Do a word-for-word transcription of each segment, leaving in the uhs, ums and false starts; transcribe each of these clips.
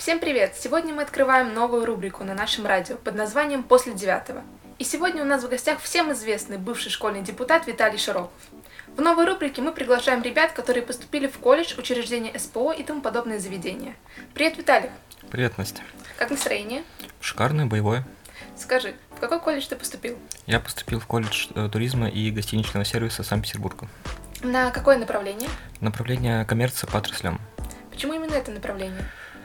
Всем привет! Сегодня мы открываем новую рубрику на нашем радио под названием «После девятого». И сегодня у нас в гостях всем известный бывший школьный депутат Виталий Широков. В новой рубрике мы приглашаем ребят, которые поступили в колледж, учреждение эс пэ о и тому подобные заведения. Привет, Виталий! Привет, Настя! Как настроение? Шикарное, боевое. Скажи, в какой колледж ты поступил? Я поступил в колледж туризма и гостиничного сервиса Санкт-Петербурга. На какое направление? Направление коммерция по отраслям. Почему именно это направление?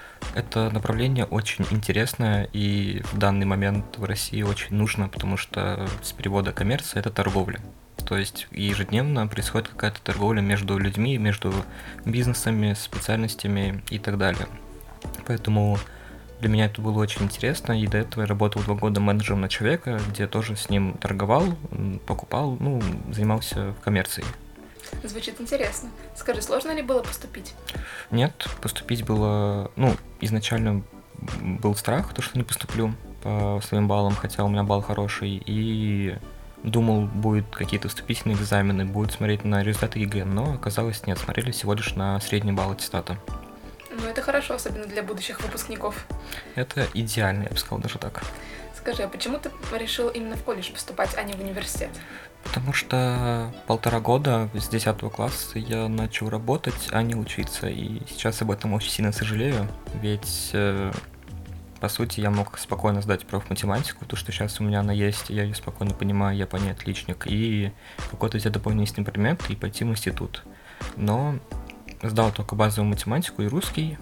Это направление очень интересное и в данный момент в России очень нужно, потому что с перевода коммерция – это торговля. То есть ежедневно происходит какая-то торговля между людьми, между бизнесами, специальностями и так далее. Поэтому для меня это было очень интересно, и до этого я работал два года менеджером на человека, где тоже с ним торговал, покупал, ну, занимался коммерцией. Звучит интересно. Скажи, сложно ли было поступить? Нет, поступить было, ну, изначально был страх, то, что не поступлю по своим баллам, хотя у меня балл хороший, и думал, будут какие-то вступительные экзамены, будут смотреть на результаты ЕГЭ, но оказалось нет, смотрели всего лишь на средний балл аттестата. Ну, это хорошо, особенно для будущих выпускников. Это идеально, я бы сказал, даже так. Скажи, а почему ты решил именно в колледж поступать, а не в университет? Потому что полтора года с десятого класса я начал работать, а не учиться, и сейчас об этом очень сильно сожалею, ведь, э, по сути, я мог спокойно сдать профматематику, то, что сейчас у меня она есть, я ее спокойно понимаю, я по ней отличник, и какой-то взять дополнительный предмет и пойти в институт. Но сдал только базовую математику и русский,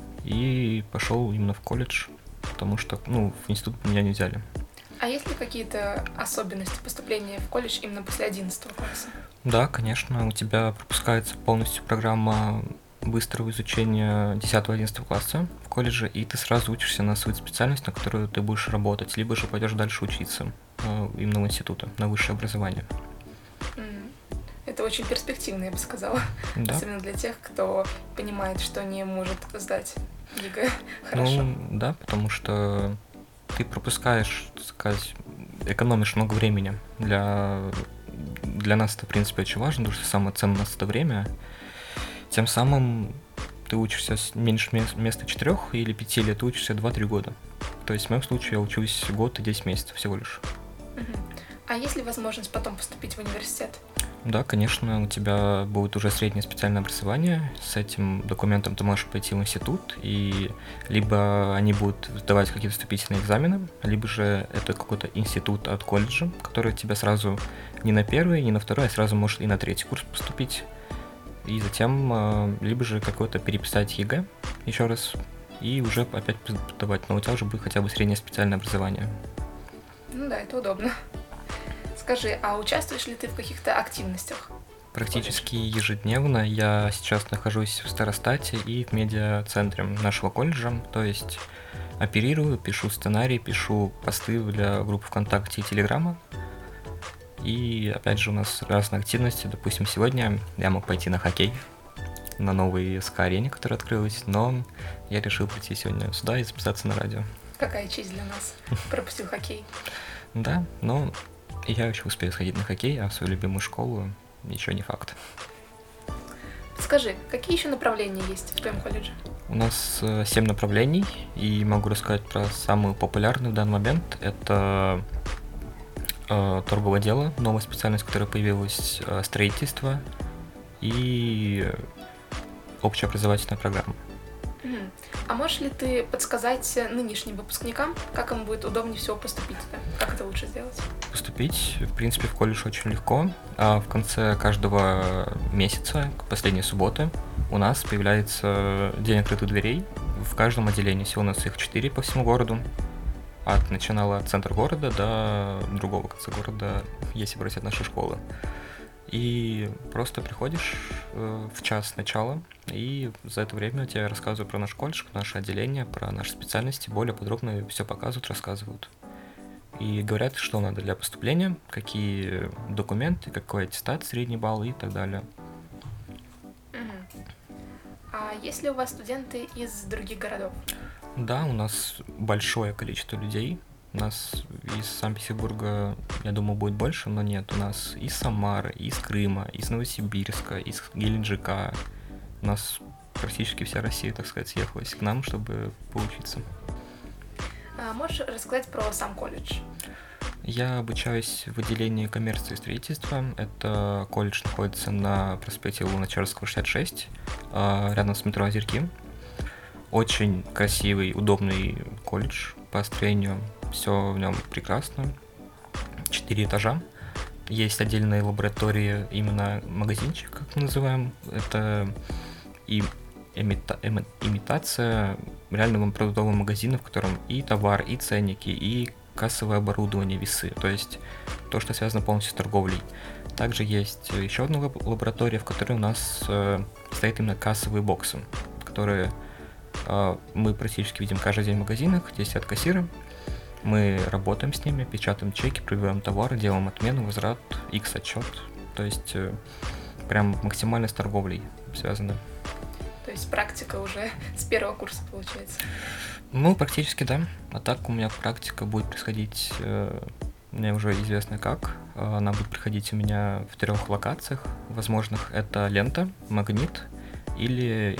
и пошел именно в колледж, потому что, ну, в институт меня не взяли. А есть ли какие-то особенности поступления в колледж именно после одиннадцатого класса? Да, конечно, у тебя пропускается полностью программа быстрого изучения десятого-одиннадцатого класса в колледже, и ты сразу учишься на свою специальность, на которую ты будешь работать, либо же пойдешь дальше учиться именно в институте, на высшее образование. Это очень перспективно, я бы сказала. Да. Особенно для тех, кто понимает, что не может сдать ЕГЭ хорошо. Ну, да, потому что ты пропускаешь, так сказать, экономишь много времени. Для, для нас это, в принципе, очень важно, потому что самое ценное у нас это время. Тем самым ты учишься меньше вместо четырех или пяти лет, ты учишься два-три года. То есть в моем случае я учусь год и десять месяцев всего лишь. Угу. А есть ли возможность потом поступить в университет? Да, конечно, у тебя будет уже среднее специальное образование. С этим документом ты можешь пойти в институт, и либо они будут сдавать какие-то вступительные экзамены, либо же это какой-то институт от колледжа, который тебя сразу не на первый, не на второй, а сразу может и на третий курс поступить. И затем либо же какой-то переписать ЕГЭ еще раз, и уже опять подавать, но у тебя уже будет хотя бы среднее специальное образование. Ну да, это удобно. Скажи, а участвуешь ли ты в каких-то активностях? Практически ежедневно. Я сейчас нахожусь в Старостате и в медиа-центре нашего колледжа, то есть оперирую, пишу сценарий, пишу посты для группы ВКонтакте и Телеграма. И опять же у нас разные активности. Допустим, сегодня я мог пойти на хоккей, на новой СК-арене, которая открылась, но я решил прийти сегодня сюда и записаться на радио. Какая честь для нас. Пропустил хоккей. Да, но я еще успею сходить на хоккей, а в свою любимую школу еще не факт. Скажи, какие еще направления есть в твоем колледже? У нас семь направлений, и могу рассказать про самую популярную в данный момент. Это э, торговое дело, новая специальность, которая появилась, э, строительство и общеобразовательная программа. Mm. А можешь ли ты подсказать нынешним выпускникам, как им будет удобнее всего поступить туда? Как это лучше сделать? Поступить, в принципе, в колледж очень легко. А в конце каждого месяца, последней субботы, у нас появляется день открытых дверей в каждом отделении. Всего у нас их четыре по всему городу. От начинала центра города до другого конца города, если брать от нашей школы. И просто приходишь э, в час начала, и за это время тебе рассказывают про наш колледж, про наше отделение, про наши специальности, более подробно все показывают, рассказывают. И говорят, что надо для поступления, какие документы, какой аттестат, средний балл и так далее. Угу. А есть ли у вас студенты из других городов? Да, у нас большое количество людей. У нас из Санкт-Петербурга, я думаю, будет больше, но нет. У нас из Самары, из Крыма, из Новосибирска, из Геленджика. У нас практически вся Россия, так сказать, съехалась к нам, чтобы поучиться. А можешь рассказать про сам колледж? Я обучаюсь в отделении коммерции и строительства. Это колледж находится на проспекте Луначарского, шестьдесят шесть, рядом с метро Озерки. Очень красивый, удобный колледж по строению. Все в нем прекрасно. Четыре этажа. Есть отдельные лаборатории, именно магазинчик, как мы называем. Это и имита, ими, имитация реального продуктового магазина, в котором и товар, и ценники, и кассовое оборудование, весы. То есть то, что связано полностью с торговлей. Также есть еще одна лаборатория, в которой у нас э, стоят именно кассовые боксы, которые э, мы практически видим каждый день в магазинах. Здесь сидят кассиры. Мы работаем с ними, печатаем чеки, проверяем товары, делаем отмену, возврат, X-отчет. То есть э, прям максимально с торговлей связано. То есть практика уже с первого курса получается? Ну, практически, да. А так у меня практика будет происходить, э, мне уже известно как. Она будет проходить у меня в трех локациях возможных. Это Лента, Магнит или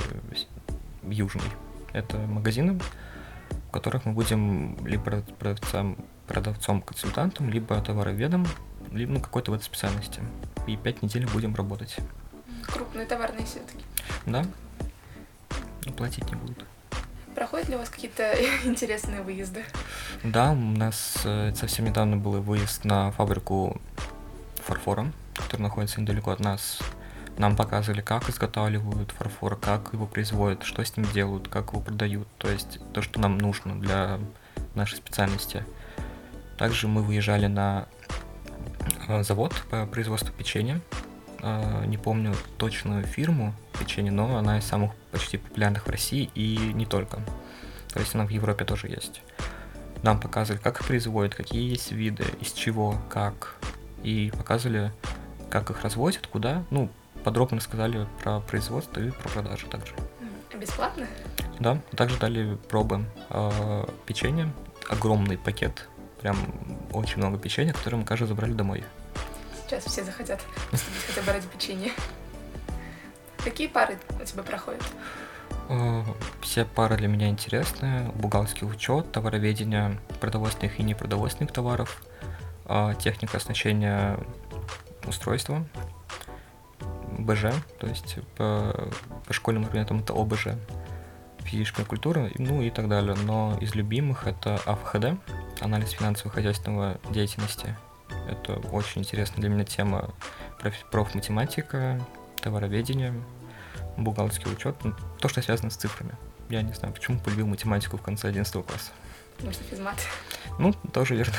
Южный. Это магазины, в которых мы будем либо продавцом, продавцом-консультантом, либо товароведом, либо ну, какой-то в этой специальности. И пять недель будем работать. Крупные товарные все-таки. Да. Платить не будут. Проходят ли у вас какие-то интересные выезды? Да, у нас э, совсем недавно был выезд на фабрику фарфора, которая находится недалеко от нас. Нам показывали, как изготавливают фарфор, как его производят, что с ним делают, как его продают. То есть то, что нам нужно для нашей специальности. Также мы выезжали на э, завод по производству печенья. Э, не помню точную фирму печенья, но она из самых почти популярных в России и не только. То есть она в Европе тоже есть. Нам показывали, как их производят, какие есть виды, из чего, как. И показывали, как их развозят, куда. Ну, подробно рассказали про производство и про продажу также. Бесплатно? Да, также дали пробы э, печенья. Огромный пакет, прям очень много печенья, которое мы, кажется, забрали домой. Сейчас все захотят поступить хотя бы ради печенья. Какие пары у тебя проходят? Все пары для меня интересны. Бухгалтерский учет, товароведение продовольственных и непродовольственных товаров, техника оснащения устройства, БЖ, то есть по, по школьным предметам это ОБЖ, физическая культура, ну и так далее. Но из любимых это АФХД, анализ финансово-хозяйственного деятельности. Это очень интересная для меня тема. Профматематика, товароведение, бухгалтерский учет, то, что связано с цифрами. Я не знаю, почему полюбил математику в конце одиннадцатого класса. Потому что физмат. Ну, тоже верно.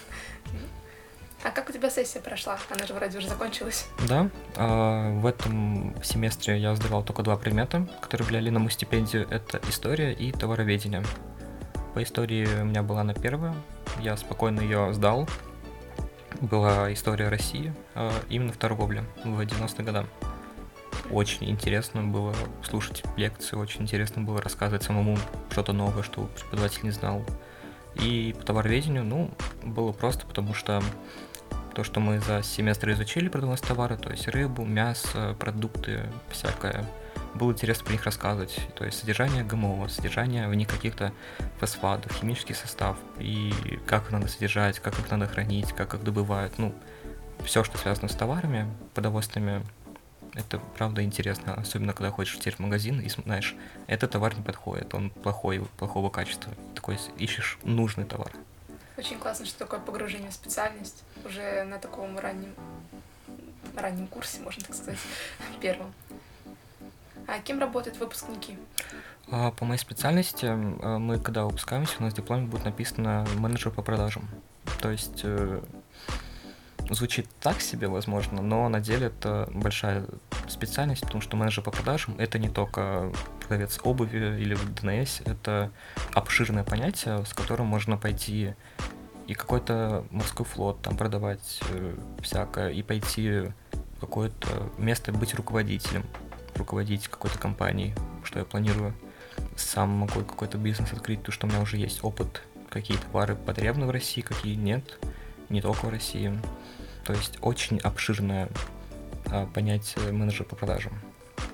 А как у тебя сессия прошла? Она же вроде уже закончилась. Да, в этом семестре я сдавал только два предмета, которые влияли на мою стипендию. Это история и товароведение. По истории у меня была на первая, я спокойно ее сдал. Была история России, именно в торговле в девяностые годы. Очень интересно было слушать лекции, очень интересно было рассказывать самому что-то новое, что преподаватель не знал. И по товароведению, ну, было просто, потому что то, что мы за семестр изучили продовольственные товары, то есть рыбу, мясо, продукты, всякое, было интересно про них рассказывать. То есть содержание ГМО, содержание в них каких-то фосфатов, химический состав, и как их надо содержать, как их надо хранить, как их добывают. Ну, все, что связано с товарами продовольственными, это правда интересно, особенно когда ходишь теперь в магазин и знаешь, этот товар не подходит, он плохой, плохого качества. Такой ищешь нужный товар. Очень классно, что такое погружение в специальность уже на таком раннем, раннем курсе, можно так сказать, первом. А кем работают выпускники? По моей специальности, мы когда выпускаемся, у нас в дипломе будет написано менеджер по продажам. То есть звучит так себе, возможно, но на деле это большая специальность, потому что менеджер по продажам — это не только продавец обуви или в ДНС, это обширное понятие, с которым можно пойти и какой-то морской флот там продавать э, всякое, и пойти в какое-то место быть руководителем, руководить какой-то компанией, что я планирую. Сам могу какой-то бизнес открыть, потому что у меня уже есть опыт, какие товары потребны в России, какие нет, не только в России. То есть очень обширное а, понятие менеджера по продажам. Ну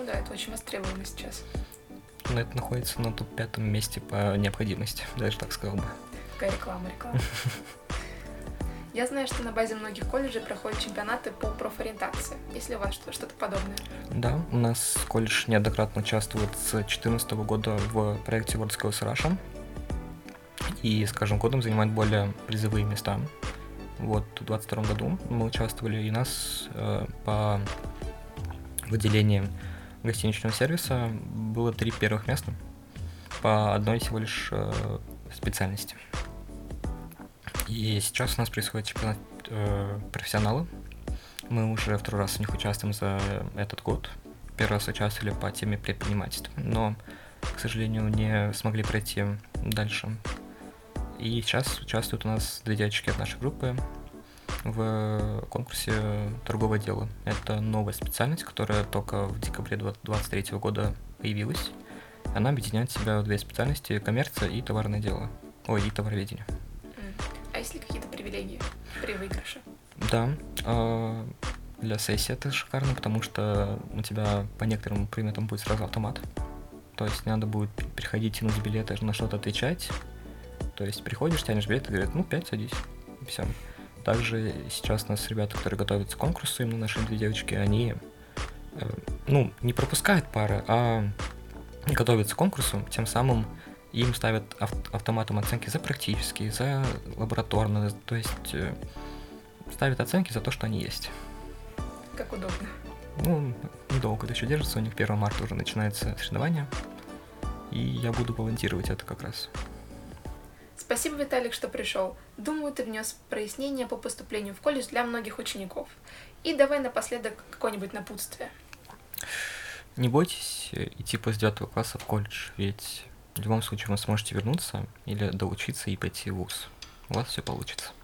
да, это очень востребовано сейчас. Но это находится на топ-пятом месте по необходимости, даже так сказал бы. Какая реклама, реклама. Я знаю, что на базе многих колледжей проходят чемпионаты по профориентации. Есть ли у вас что-то подобное? Да, у нас колледж неоднократно участвует с две тысячи четырнадцатого года в проекте WorldSkills Russia. И с каждым годом занимает более призовые места. Вот в двадцать втором году мы участвовали, и нас э, по выделению гостиничного сервиса было три первых места по одной всего лишь э, специальности. И сейчас у нас происходит чемпионат э, профессионалы. Мы уже второй раз в них участвуем за этот год. Первый раз участвовали по теме предпринимательства, но, к сожалению, не смогли пройти дальше. И сейчас участвуют у нас две девочки от нашей группы в конкурсе торговое дело. Это новая специальность, которая только в декабре двадцать третьего года появилась. Она объединяет в себя две специальности: коммерция и товарное дело. Ой, и товароведение. А есть ли какие-то привилегии при выигрыше? Да. Для сессии это шикарно, потому что у тебя по некоторым предметам будет сразу автомат. То есть не надо будет приходить, тянуть билеты, на что-то отвечать. То есть приходишь, тянешь билет и говорят, ну, пять, садись. И все. Также сейчас у нас ребята, которые готовятся к конкурсу, именно наши две девочки, они, ну, не пропускают пары, а готовятся к конкурсу, тем самым им ставят ав- автоматом оценки за практические, за лабораторные, то есть ставят оценки за то, что они есть. Как удобно. Ну, недолго это еще держится, у них первого марта уже начинается соревнование, и я буду волонтировать это как раз. Спасибо, Виталик, что пришел. Думаю, ты внес прояснение по поступлению в колледж для многих учеников. И давай напоследок какое-нибудь напутствие. Не бойтесь идти после девятого класса в колледж, ведь в любом случае вы сможете вернуться или доучиться и пойти в вуз. У вас все получится.